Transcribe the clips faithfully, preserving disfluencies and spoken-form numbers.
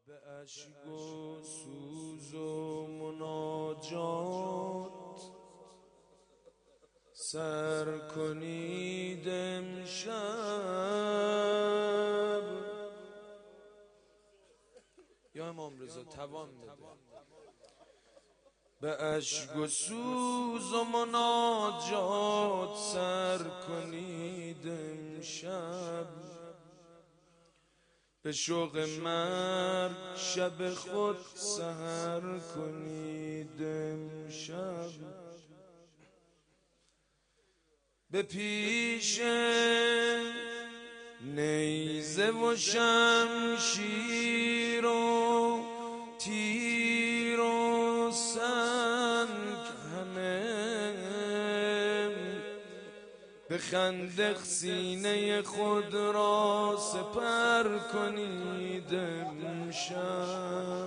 به اشک و سوز و مناجات سر کنید امشب. یا امام رضا توان بده. به اشک و سوز و مناجات سر کنید امشب. به شوق مرگ شب خود سحر کنید امشب. به پیش نیزه و شمشیر و تیر و سنگ همه به خندق سینه خود را سپر کنید امشب.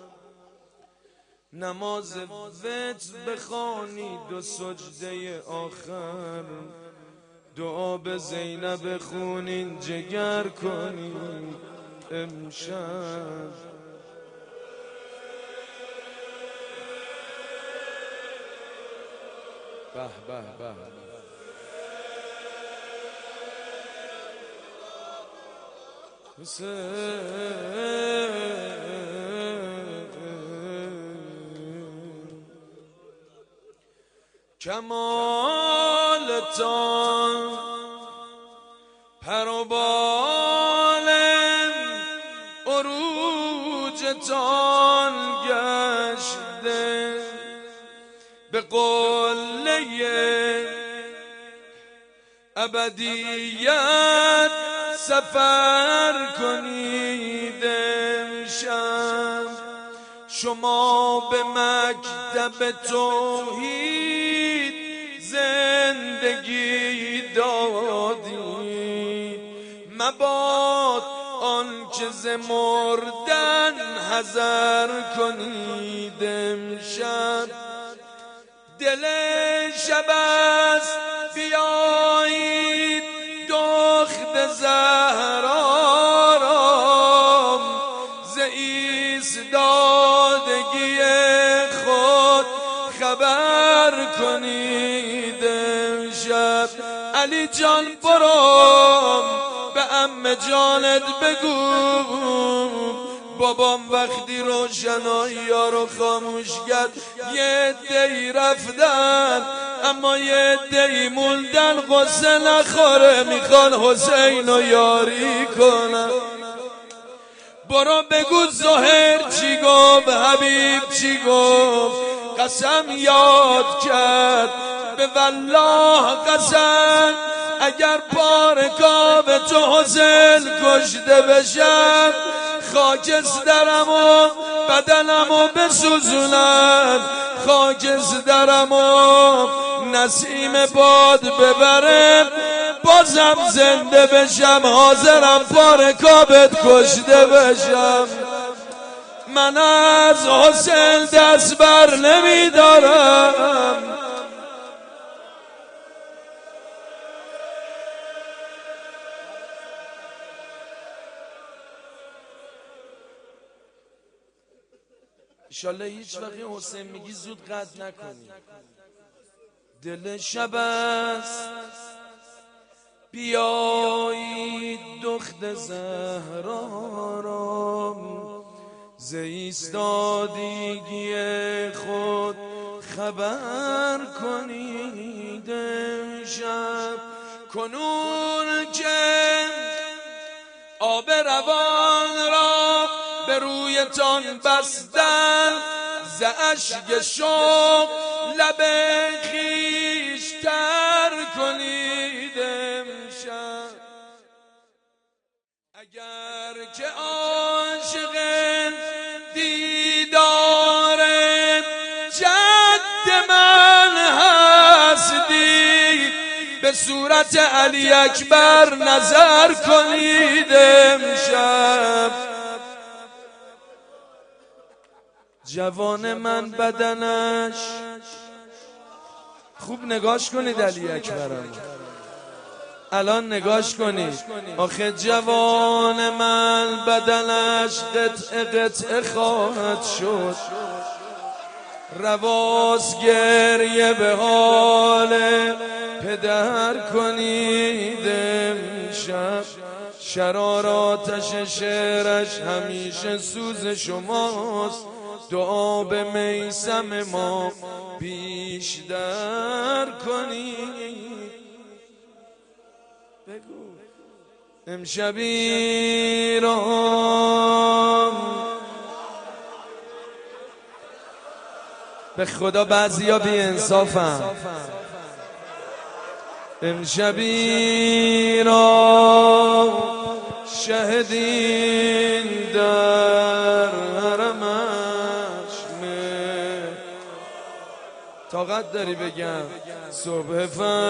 نماز وتر بخوانید و سجده آخر دعا به زینب خونین جگر کنید امشب. به به به کمالتان پر و بال عروجتان گشته. به قله ابدیت سفر کنید امشب. شما به مکتب توحید زندگی دادید. مباد آنچه ز مردن حذر کنید امشب. دل شب است بیایید دخت زهرا را ز ایستادگی خود خبر کنید امشب. علی جان برو به عمه جانت بگو بابام وقتی روشنایی ها رو خاموش کرد یه عده‌ای رفتن اما یه عده‌ای موندن غصه نخوره میخوان حسین رو یاری کنن. برو بگو زهر چی گفت حبیب چی گفت قسم یاد کرد به والله قسم اگر پارکاب تو حسین کشته بشم خاکسترم و بدنم و بسوزونن خاکسترم و نسیم باد ببرم بازم زنده بشم حاضرم پارکابت کشته بشم. من از حسین دست بر نمیدارم. انشالله هیچ وقت حسین میگی زود قطع نکنی. دل شب است بیایید دخت زهرا را ز ایستادگی خود خبر کنید امشب. کنون که آب روان را به رویتان بستن ز اشک شوق لب خویش تر کنید امشب. اگر که عاشق دیدار جد من هستید به صورت علی اکبر نظر کنید امشب. جوان من بدنش خوب نگاش کنید علی اکبرم الان نگاش کنید آخه جوان من بدنش قطعه قطعه خواهد شد، رواز گریه به حال پدر کنید امشب. شرار آتش شعرش همیشه سوز شماست، دعا به میثم ما بیشتر کنید. بگو امشب ایران به خدا بعضیا بی انصافن. امشب ایران شهدین در حرمش می. طاقت داری بگم صبح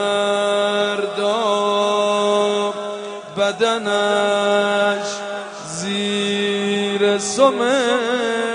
فردا بدنش زیر سمه